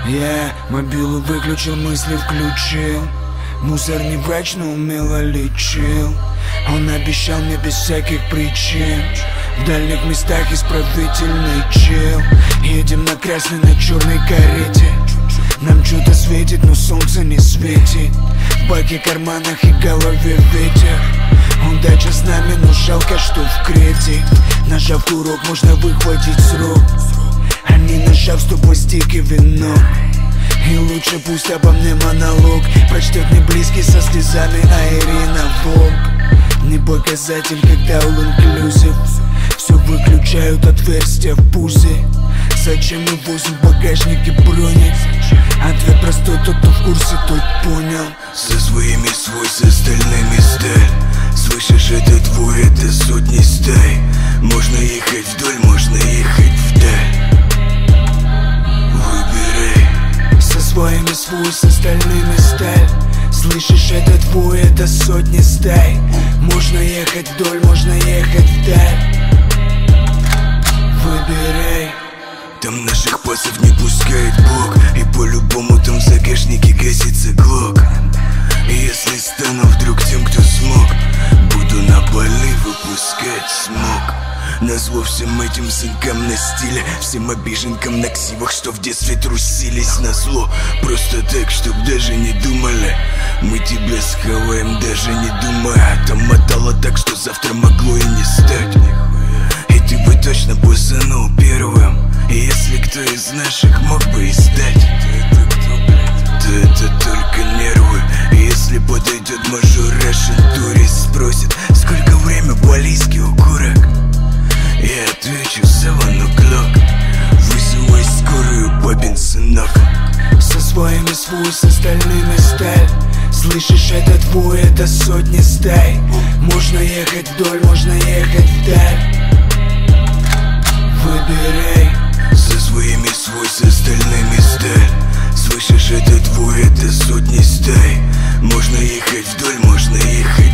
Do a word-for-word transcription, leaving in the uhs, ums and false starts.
Я мобилу выключил, мысли включил. Мусор не врач, но умело лечил. Он обещал мне без всяких причин. В дальних местах исправительный чел. Едем на красной, на черной карете. Нам что-то светит, но солнце не светит. В баке, карманах и голове ветер. Он дача с нами, но жалко, что в Крете. Нажав курок, можно выхватить срок. А не нажав, сто пластик и вино. И лучше пусть обо мне монолог прочтет не близкий со слезами, а Ирина Волк. Не показатель, когда all-inclusive. Все выключают, отверстия в пузе. Зачем мы возим в багажнике брони? Ответ простой, тот, кто в курсе, тот понял. Со своими свой, с остальными сталь. Слышишь, это твой, это сотни стай. Можно ехать вдоль, можно ехать вдаль. Выбирай. Со своими свой, с остальными сталь. Слышишь, это твой, это сотни стай. Можно ехать вдоль, можно ехать вдаль. Выбирай. Там наших пасов не пускает Бог. И по-любому там в загашнике гасится глок. И если стану вдруг тем, кто смог, буду на полы выпускать смог. Назло всем этим сынкам на стиле, всем обиженкам на ксивах, что в детстве трусились. Назло просто так, чтоб даже не думали. Мы тебя схаваем, даже не думая. Там мотало так, что завтра могло и не стать. И ты бы точно бусанул первым. И если кто из наших мог бы и стать, то это только нервы. И если подойдет мажор Russian турист, спросит, сколько время балийский укурок, я отвечу seven o'clock. Вызывай скорую, папин сынок. Со своими свой, с остальными сталь. Слышишь, это твой, это сотни стай. Можно ехать вдоль, можно ехать вдаль. Выбирай. Со своими свой, с остальными сталь. Слышишь, это твой, это сотни стай. Можно ехать вдоль, можно ехать